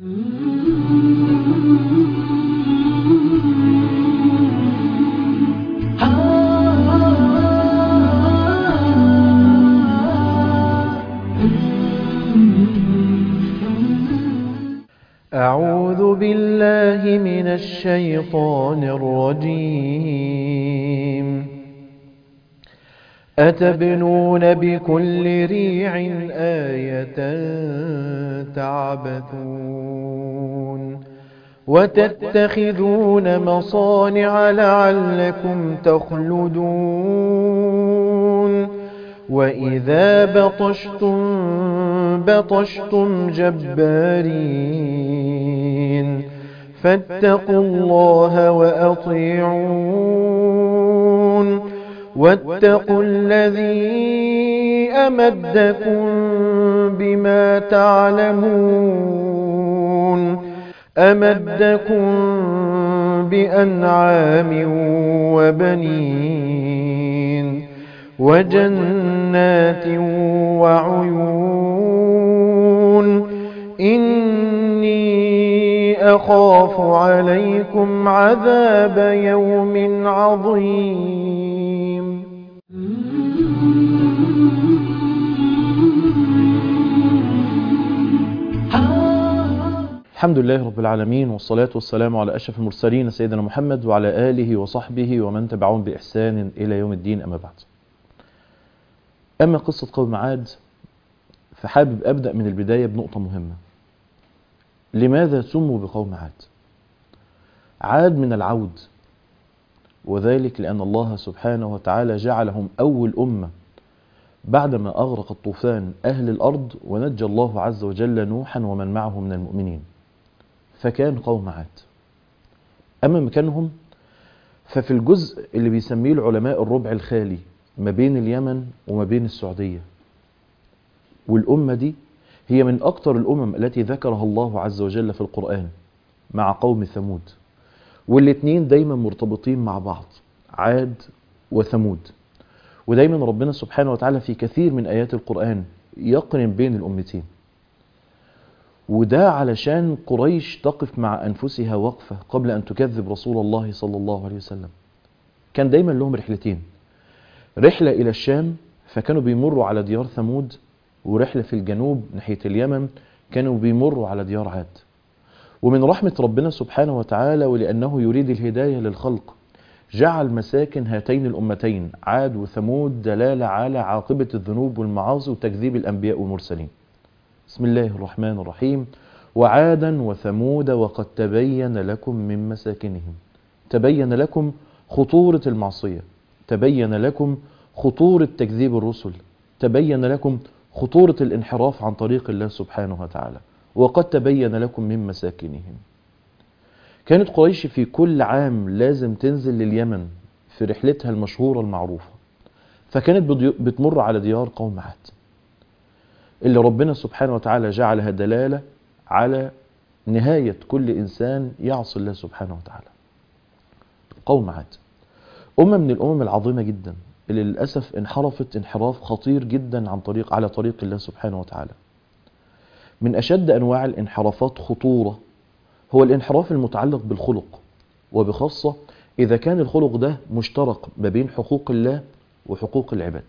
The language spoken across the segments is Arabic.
أعوذ بالله من الشيطان الرجيم. أتبنون بكل ريع آية تعبثون وتتخذون مصانع لعلكم تخلدون وإذا بطشتم جبارين فاتقوا الله وأطيعون واتقوا الذي أمدكم بما تعلمون أمدكم بأنعام وبنين وجنات وعيون إني أخاف عليكم عذاب يوم عظيم. الحمد لله رب العالمين، والصلاة والسلام على أشرف المرسلين سيدنا محمد وعلى آله وصحبه ومن تبعهم بإحسان إلى يوم الدين. أما بعد، أما قصة قوم عاد فحابب أبدأ من البداية بنقطة مهمة. لماذا سموا بقوم عاد؟ عاد من العود، وذلك لأن الله سبحانه وتعالى جعلهم أول أمة بعدما أغرق الطوفان أهل الأرض، ونجى الله عز وجل نوحا ومن معه من المؤمنين، فكان قوم عاد. أما مكانهم ففي الجزء اللي بيسميه العلماء الربع الخالي ما بين اليمن وما بين السعودية، والأمة دي هي من أكثر الأمم التي ذكرها الله عز وجل في القرآن مع قوم ثمود، والاثنين دايما مرتبطين مع بعض، عاد وثمود. ودايما ربنا سبحانه وتعالى في كثير من آيات القرآن يقرن بين الأمتين، وده علشان قريش تقف مع أنفسها وقفة قبل أن تكذب رسول الله صلى الله عليه وسلم. كان دايما لهم رحلتين، رحلة إلى الشام فكانوا بيمروا على ديار ثمود، ورحلة في الجنوب ناحية اليمن كانوا بيمروا على ديار عاد. ومن رحمة ربنا سبحانه وتعالى ولأنه يريد الهداية للخلق جعل مساكن هاتين الأمتين عاد وثمود دلالة على عاقبة الذنوب والمعاصي وتكذيب الأنبياء والمرسلين. بسم الله الرحمن الرحيم. وعادا وثمود وقد تبين لكم من مساكنهم. تبين لكم خطورة المعصية، تبين لكم خطورة تكذيب الرسل، تبين لكم خطورة الانحراف عن طريق الله سبحانه وتعالى، وقد تبين لكم من مساكنهم. كانت قريش في كل عام لازم تنزل لليمن في رحلتها المشهورة المعروفة، فكانت بتمر على ديار قوم عاد اللي ربنا سبحانه وتعالى جعلها دلالة على نهاية كل إنسان يعصي الله سبحانه وتعالى. قوم عاد أمة من الأمم العظيمة جدا اللي للأسف انحرفت انحراف خطير جدا على طريق الله سبحانه وتعالى. من أشد أنواع الانحرافات خطورة هو الانحراف المتعلق بالخلق، وبخاصة إذا كان الخلق ده مشترك ما بين حقوق الله وحقوق العباد.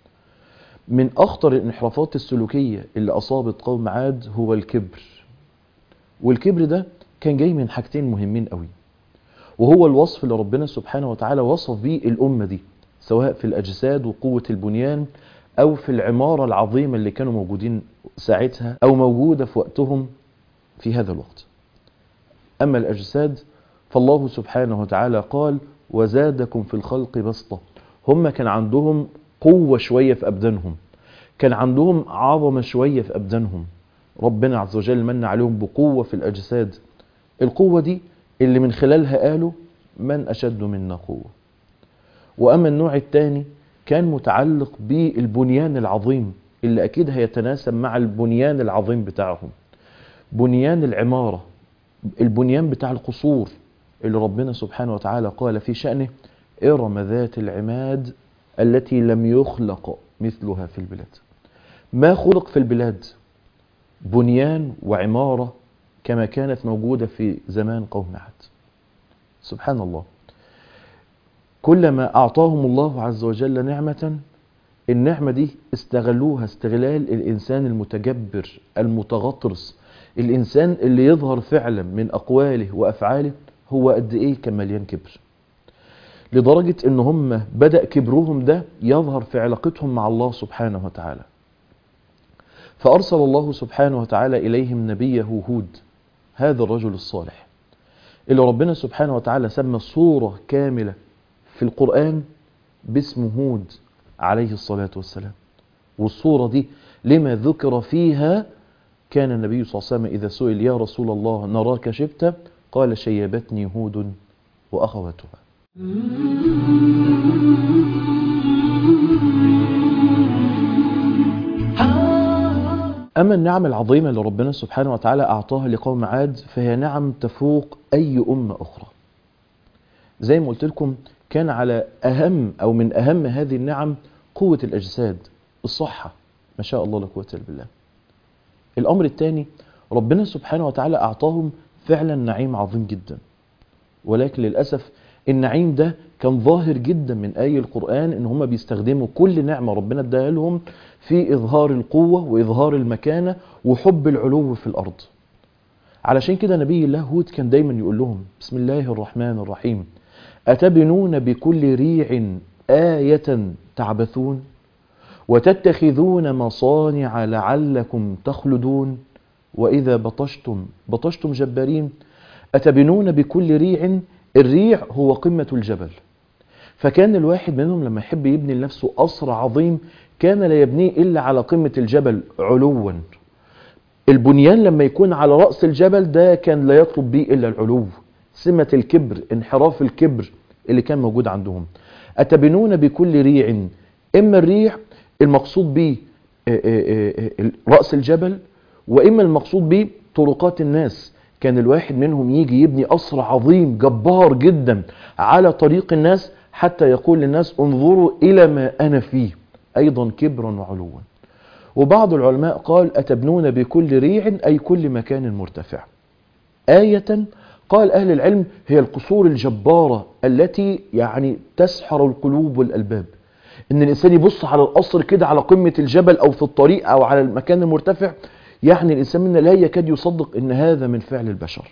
من أخطر الانحرافات السلوكية اللي أصابت قوم عاد هو الكبر، والكبر ده كان جاي من حاجتين مهمين قوي، وهو الوصف اللي ربنا سبحانه وتعالى وصف به الأمة دي سواء في الأجساد وقوة البنيان أو في العمارة العظيمة اللي كانوا موجودين ساعتها أو موجودة في وقتهم في هذا الوقت. أما الأجساد فالله سبحانه وتعالى قال وزادكم في الخلق بسطة. هم كان عندهم قوة شوية في أبدانهم، كان عندهم عظمة شوية في أبدانهم، ربنا عز وجل من عليهم بقوة في الأجساد. القوة دي اللي من خلالها قالوا من أشد منا قوة. وأما النوع الثاني كان متعلق بالبنيان العظيم اللي أكيد هيتناسب مع البنيان العظيم بتاعهم، بنيان العمارة، البنيان بتاع القصور اللي ربنا سبحانه وتعالى قال في شأنه إرم ذات العماد التي لم يخلق مثلها في البلاد. ما خلق في البلاد بنيان وعمارة كما كانت موجودة في زمان قوم عاد. سبحان الله، كلما أعطاهم الله عز وجل نعمة، النعمة دي استغلوها استغلال الإنسان المتجبر المتغطرس، الإنسان اللي يظهر فعلا من أقواله وأفعاله هو قد إيه كان مليان كبر، لدرجة إن هم بدأ كبرهم ده يظهر في علاقتهم مع الله سبحانه وتعالى. فأرسل الله سبحانه وتعالى إليهم نبيه هود، هذا الرجل الصالح اللي ربنا سبحانه وتعالى سمى صورة كاملة في القرآن باسم هود عليه الصلاة والسلام. والصورة دي لما ذكر فيها كان النبي صلى الله عليه وسلم إذا سئل يا رسول الله نراك شبت قال شيبتني هود وأخواتها. أما النعم العظيمة اللي ربنا سبحانه وتعالى أعطاها لقوم عاد فهي نعم تفوق أي أمة أخرى. زي ما قلت لكم كان على أهم أو من أهم هذه النعم قوة الأجساد، الصحة، ما شاء الله لا قوة إلا بالله. الأمر الثاني ربنا سبحانه وتعالى أعطاهم فعلا نعيم عظيم جدا، ولكن للأسف النعيم ده كان ظاهر جدا من آي القرآن إن هم بيستخدموا كل نعمة ربنا اداها لهم في إظهار القوة وإظهار المكانة وحب العلو في الأرض. علشان كده نبي الله هود كان دايما يقول لهم بسم الله الرحمن الرحيم أتبنون بكل ريع آية تعبثون وتتخذون مصانع لعلكم تخلدون وإذا بطشتم جبارين. أتبنون بكل ريع، الريع هو قمة الجبل، فكان الواحد منهم لما يحب يبني لنفسه قصر عظيم كان لا يبنيه إلا على قمة الجبل علوا. البنيان لما يكون على رأس الجبل ده كان لا يطلب به إلا العلو، سمة الكبر، انحراف الكبر اللي كان موجود عندهم. أتبنون بكل ريع، إما الريع المقصود به رأس الجبل، وإما المقصود به طرقات الناس. كان الواحد منهم يجي يبني قصر عظيم جبار جدا على طريق الناس حتى يقول للناس انظروا إلى ما أنا فيه، أيضا كبرا وعلوا. وبعض العلماء قال أتبنون بكل ريع أي كل مكان مرتفع. آية قال أهل العلم هي القصور الجبارة التي يعني تسحر القلوب والألباب، إن الإنسان يبص على القصر كده على قمة الجبل أو في الطريق أو على المكان المرتفع، يعني الإنسان منا لا يكاد يصدق إن هذا من فعل البشر.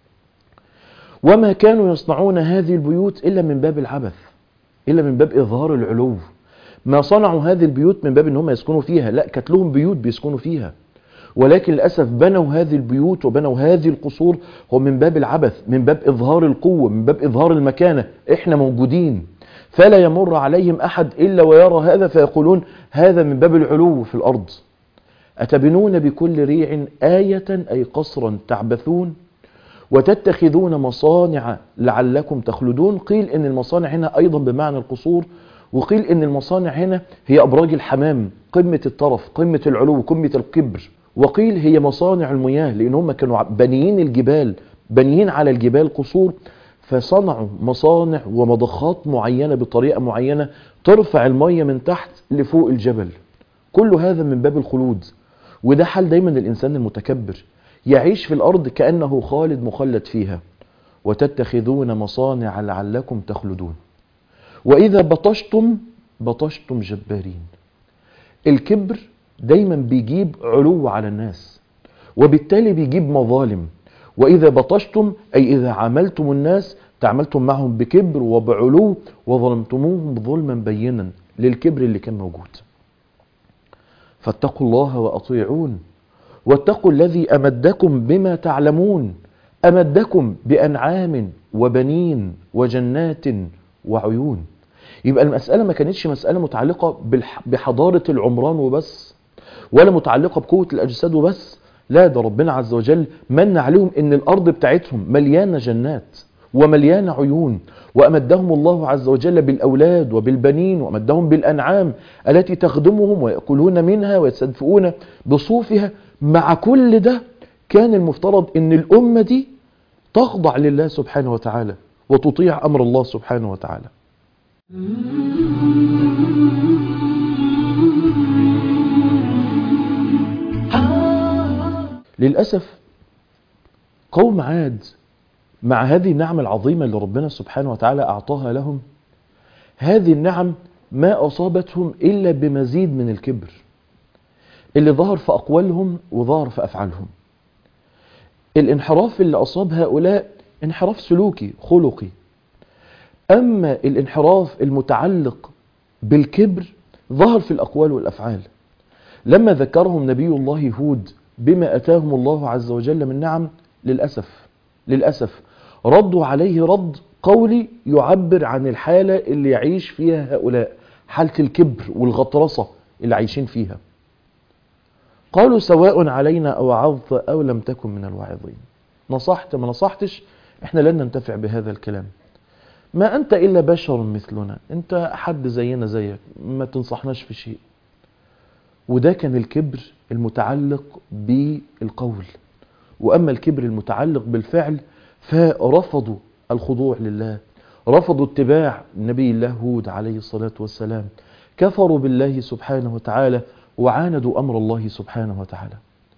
وما كانوا يصنعون هذه البيوت إلا من باب العبث، إلا من باب إظهار العلو. ما صنعوا هذه البيوت من باب إن هم يسكنوا فيها، لا، كانت لهم بيوت بيسكنوا فيها، ولكن للأسف بنوا هذه البيوت وبنوا هذه القصور هو من باب العبث، من باب إظهار القوة، من باب إظهار المكانة، إحنا موجودين. فلا يمر عليهم أحد إلا ويرى هذا فيقولون هذا من باب العلو في الأرض. أتبنون بكل ريع آية أي قصرا تعبثون وتتخذون مصانع لعلكم تخلدون. قيل إن المصانع هنا أيضا بمعنى القصور، وقيل إن المصانع هنا هي أبراج الحمام، قمة الطرف، قمة العلو، قمة الكبر. وقيل هي مصانع المياه لأن هم كانوا بنيين الجبال، بنيين على الجبال قصور، فصنعوا مصانع ومضخات معينة بطريقة معينة ترفع المية من تحت لفوق الجبل. كل هذا من باب الخلود، وده حال دايما الإنسان المتكبر، يعيش في الأرض كأنه خالد مخلد فيها. وتتخذون مصانع لعلكم تخلدون وإذا بطشتم جبارين. الكبر دايما بيجيب علو على الناس وبالتالي بيجيب مظالم. وإذا بطشتم أي إذا عاملتم الناس تعاملتم معهم بكبر وبعلو وظلمتموهم ظلما بينا للكبر اللي كان موجود. فاتقوا الله وأطيعون واتقوا الذي أمدكم بما تعلمون، أمدكم بأنعام وبنين وجنات وعيون. يبقى المسألة ما كانتش مسألة متعلقة بحضارة العمران وبس، ولا متعلقة بقوة الأجساد وبس، لا، ده ربنا عز وجل من عليهم إن الأرض بتاعتهم مليانة جنات ومليانة عيون، وأمدهم الله عز وجل بالأولاد وبالبنين، وأمدهم بالأنعام التي تخدمهم ويأكلون منها ويستدفئون بصوفها. مع كل ده كان المفترض إن الأمة دي تخضع لله سبحانه وتعالى وتطيع أمر الله سبحانه وتعالى. للأسف قوم عاد مع هذه النعمة العظيمة اللي ربنا سبحانه وتعالى أعطاها لهم، هذه النعم ما أصابتهم إلا بمزيد من الكبر اللي ظهر في أقوالهم وظهر في أفعالهم. الانحراف اللي أصاب هؤلاء انحراف سلوكي خلقي، أما الانحراف المتعلق بالكبر ظهر في الأقوال والأفعال. لما ذكرهم نبي الله هود بما أتاهم الله عز وجل من نعم، للأسف ردوا عليه رد قولي يعبر عن الحالة اللي يعيش فيها هؤلاء، حالة الكبر والغطرسة اللي عايشين فيها. قالوا سواء علينا أو عظت أو لم تكن من الواعظين. نصحت ما نصحتش احنا لن ننتفع بهذا الكلام. ما أنت إلا بشر مثلنا، أنت حد زينا زيك، ما تنصحناش في شيء. وده كان الكبر المتعلق بالقول. وأما الكبر المتعلق بالفعل فرفضوا الخضوع لله، رفضوا اتباع نبي الله هود عليه الصلاة والسلام، كفروا بالله سبحانه وتعالى وعاندوا أمر الله سبحانه وتعالى.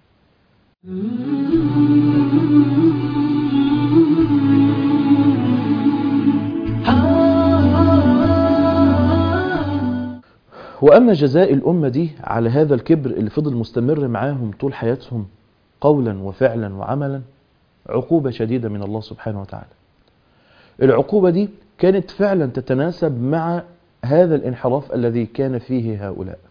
وأما جزاء الأمة دي على هذا الكبر اللي فضل مستمر معاهم طول حياتهم قولا وفعلا وعملا، عقوبة شديدة من الله سبحانه وتعالى. العقوبة دي كانت فعلا تتناسب مع هذا الانحراف الذي كان فيه هؤلاء.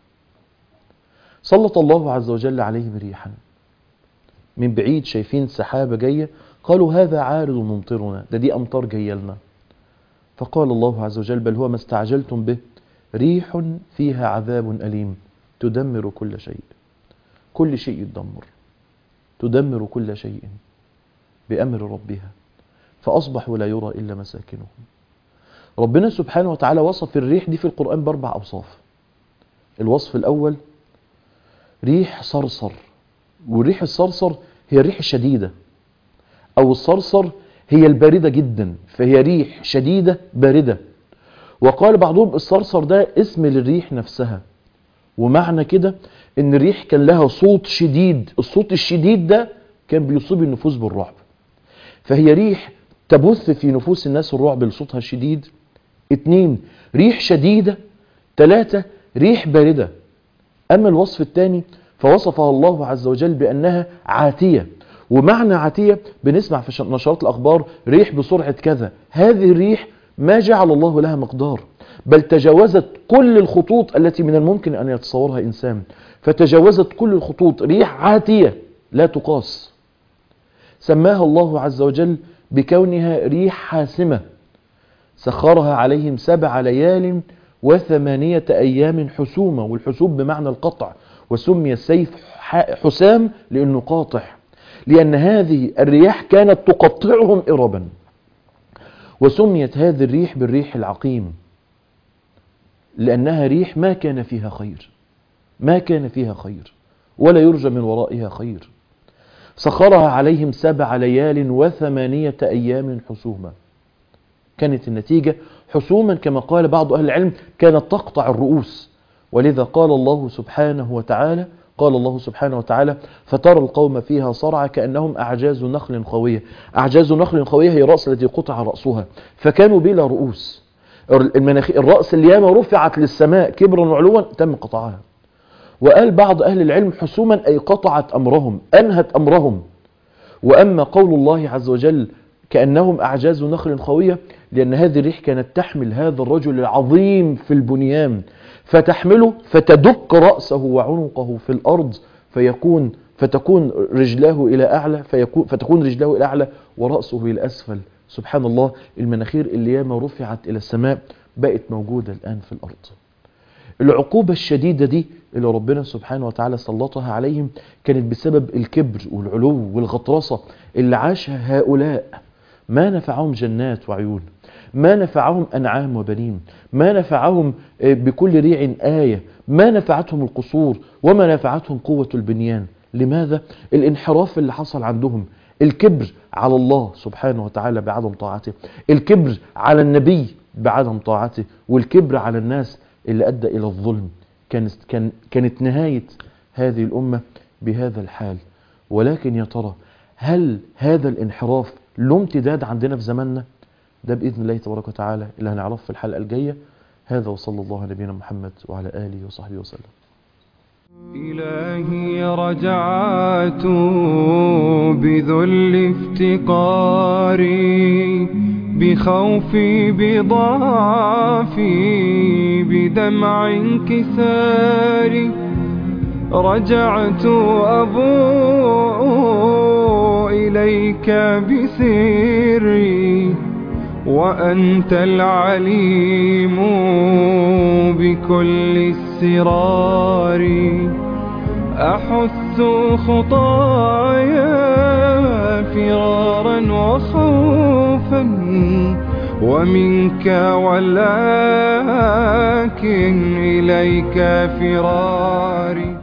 سلط الله عز وجل عليهم ريحا من بعيد، شايفين سحابة جاية، قالوا هذا عارض ممطرنا، دي أمطار جاية لنا. فقال الله عز وجل بل هو ما استعجلتم به ريح فيها عذاب أليم تدمر كل شيء. كل شيء يتدمر، تدمر كل شيء بأمر ربها فأصبحوا لا يرى إلا مساكنهم. ربنا سبحانه وتعالى وصف الريح دي في القرآن بأربع أوصاف. الوصف الأول ريح صرصر، والريح الصرصر هي الريح الشديدة، أو الصرصر هي الباردة جدا، فهي ريح شديدة باردة. وقال بعضهم الصرصر ده اسم للريح نفسها، ومعنى كده ان الريح كان لها صوت شديد، الصوت الشديد ده كان بيصيب النفوس بالرعب. فهي ريح تبث في نفوس الناس الرعب لصوتها الشديد. 2 ريح شديدة. 3 ريح باردة. أما الوصف الثاني فوصفها الله عز وجل بأنها عاتية. ومعنى عاتية بنسمع في نشرات الأخبار ريح بسرعة كذا، هذه الريح ما جعل الله لها مقدار، بل تجاوزت كل الخطوط التي من الممكن أن يتصورها إنسان، فتجاوزت كل الخطوط، ريح عاتية لا تقاس. سماها الله عز وجل بكونها ريح حاسمة، سخرها عليهم 7 ليال و8 أيام حسومة، والحسوم بمعنى القطع، وسمي السيف حسام لأنه قاطع، لأن هذه الرياح كانت تقطعهم إربا. وسميت هذه الريح بالريح العقيم لأنها ريح ما كان فيها خير، ما كان فيها خير ولا يرجى من ورائها خير. سخرها عليهم 7 ليال و8 أيام حسوما. كانت النتيجة حسوما كما قال بعض أهل العلم كانت تقطع الرؤوس. ولذا قال الله سبحانه وتعالى فترى القوم فيها صرعى كأنهم أعجاز نخل خوية. أعجاز نخل خوية هي الرأس التي قطع رأسها، فكانوا بلا رؤوس. الرأس اللي ياما رفعت للسماء كبرا وعلوا تم قطعها. وقال بعض أهل العلم حسوما أي قطعت أمرهم، أنهت أمرهم. وأما قول الله عز وجل كأنهم أعجاز نخل خوية لأن هذه الريح كانت تحمل هذا الرجل العظيم في البنيان، فتحمله فتدق رأسه وعنقه في الأرض، فتكون رجلاه إلى أعلى ورأسه إلى أسفل. سبحان الله، المناخير اللي ياما رفعت إلى السماء بقت موجودة الآن في الأرض. العقوبة الشديدة دي اللي ربنا سبحانه وتعالى سلطها عليهم كانت بسبب الكبر والعلو والغطرسة اللي عاشها هؤلاء. ما نفعهم جنات وعيون، ما نفعهم أنعام وبنين، ما نفعهم بكل ريع آية، ما نفعتهم القصور، وما نفعتهم قوة البنيان. لماذا؟ الانحراف اللي حصل عندهم، الكبر على الله سبحانه وتعالى بعدم طاعته، الكبر على النبي بعدم طاعته، والكبر على الناس اللي أدى إلى الظلم. كانت نهاية هذه الأمة بهذا الحال. ولكن يا ترى هل هذا الانحراف له امتداد عندنا في زماننا؟ ده بإذن الله تبارك وتعالى اللي هنعرفه في الحلقة الجاية. هذا وصلى الله على نبينا محمد وعلى آله وصحبه وسلم. إلهي رجعت بذل افتقاري، بخوفي بضعفي، بدمع انكساري، رجعت أبوء إليك بسري، وأنت العليم بكل السرار. أحث خطايا فرارا وخوفا ومنك، ولكن إليك فراري.